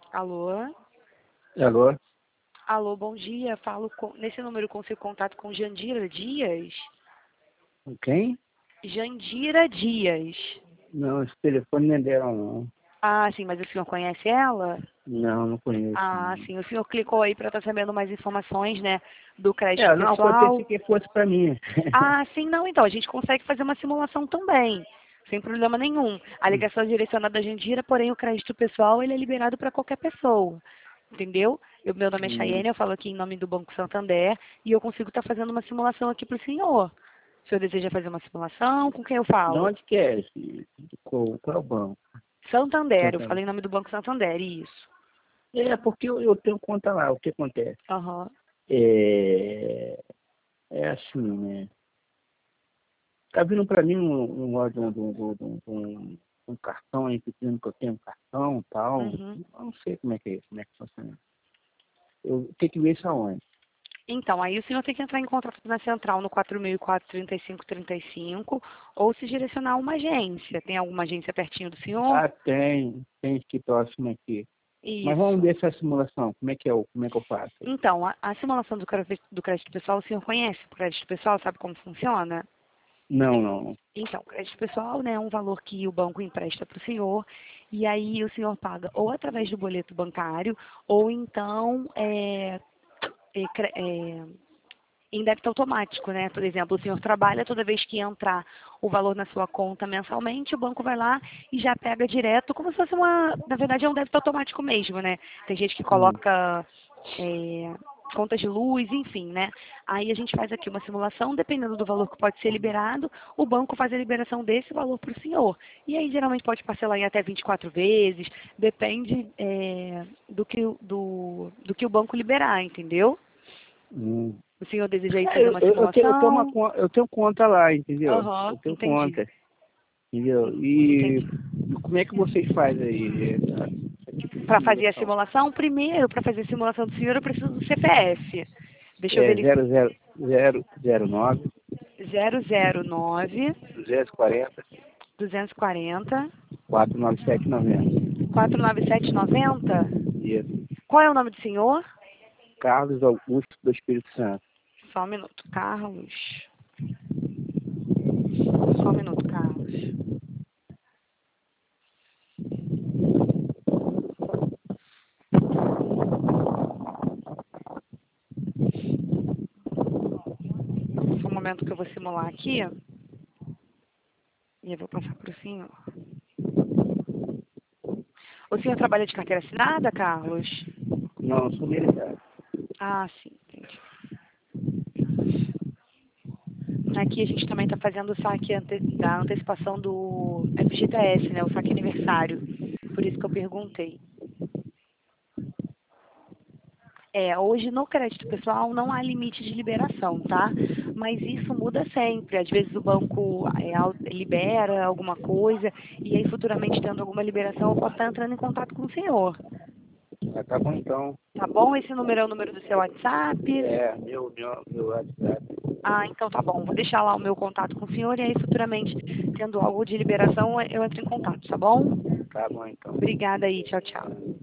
Alô? Alô? Alô, bom dia. Nesse número consigo contato com Jandira Dias? Quem? Jandira Dias. Não, esse telefone não é dela, não. Ah, sim, mas o senhor conhece ela? Não, não conheço. Ah, Não. sim. O senhor clicou aí para estar sabendo mais informações, né, do crédito Não, eu pensei pessoal. que fosse pra mim. Ah, sim, não. Então, a gente consegue fazer uma simulação também, sem problema nenhum. A ligação é direcionada à Jandira, porém o crédito pessoal ele é liberado para qualquer pessoa. Entendeu? Meu nome é Hum. Chayane, eu falo aqui em nome do Banco Santander e eu consigo estar fazendo uma simulação aqui para o senhor. O senhor deseja fazer uma simulação? Com quem eu De falo? onde que é qual é o banco? Santander, eu Santander. falei em nome do Banco Santander, isso. É, porque eu tenho conta lá, o que acontece? Aham. É, é assim, né? Tá vindo pra mim um cartão aí, pedindo que eu tenho um cartão e tal. Uhum. Eu não sei como é que é isso, como é que funciona. Eu tenho que ver isso aonde. Então, aí o senhor tem que entrar em contato na central no 4004-3535 ou se direcionar a uma agência. Tem alguma agência pertinho do senhor? Ah, tem aqui próximo aqui. Mas vamos Isso. ver essa simulação. Como é que eu faço? Então, a simulação do crédito pessoal, o senhor conhece o crédito pessoal? Sabe como funciona? Não, não. Então, crédito pessoal, né, é um valor que o banco empresta para o senhor e aí o senhor paga ou através do boleto bancário ou então é, cre- é, em débito automático, né? Por exemplo, o senhor trabalha, toda vez que entrar o valor na sua conta mensalmente, o banco vai lá e já pega direto, como se fosse na verdade é um débito automático mesmo, né? Tem gente que Hum, coloca contas de luz, enfim, né? Aí a gente faz aqui uma simulação, dependendo do valor que pode ser liberado, o banco faz a liberação desse valor para o senhor. E aí geralmente pode parcelar em até 24 vezes, depende do que o banco liberar, entendeu? hum. O senhor deseja aí É, fazer uma uma simulação? eu tenho conta lá, entendeu? Aham, Eu tenho entendi. conta, entendeu? E Entendi. como é que vocês fazem aí essa tipo de Para fazer a simulação? simulação, primeiro, para fazer a simulação do senhor, eu preciso do CPF. Deixa eu É verificar. 0009 009 240 240 49790. 49790. Isso. Qual é o nome do senhor? Carlos Augusto do Espírito Santo. Só um minuto, Carlos. Só um minuto, Carlos. Só um momento que eu vou simular aqui. E eu vou passar para o senhor. O senhor trabalha de carteira assinada, Carlos? Não, eu sou militar. Ah, sim, entendi. Aqui a gente também está fazendo o saque da antecipação do FGTS, né? O saque aniversário. Por isso que eu perguntei. Hoje no crédito pessoal não há limite de liberação, tá? Mas isso muda sempre. Às vezes o banco libera alguma coisa e aí futuramente tendo alguma liberação eu posso estar entrando em contato com o senhor. Ah, tá bom então. Tá bom? Esse número é o número do seu WhatsApp? É, meu WhatsApp. Ah, então tá bom. Vou deixar lá o meu contato com o senhor e aí futuramente, tendo algo de liberação, eu entro em contato, tá bom? Tá bom então. Obrigada aí. Tchau, tchau.